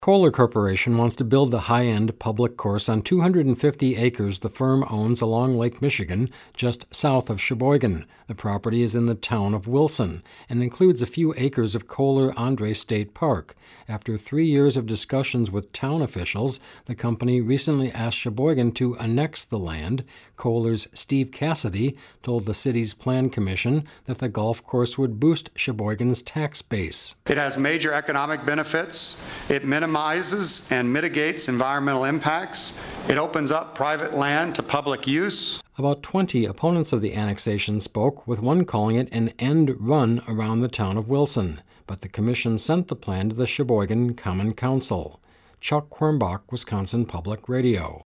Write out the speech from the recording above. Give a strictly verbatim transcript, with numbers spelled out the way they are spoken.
Kohler Corporation wants to build a high-end public course on two hundred fifty acres the firm owns along Lake Michigan, just south of Sheboygan. The property is in the town of Wilson and includes a few acres of Kohler Andre State Park. After three years of discussions with town officials, the company recently asked Sheboygan to annex the land. Kohler's Steve Cassidy told the city's Plan Commission that the golf course would boost Sheboygan's tax base. It has major economic benefits. It minimizes and mitigates environmental impacts. It opens up private land to public use. About twenty opponents of the annexation spoke, with one calling it an end run around the town of Wilson. But the commission sent the plan to the Sheboygan Common Council. Chuck Quirmbach, Wisconsin Public Radio.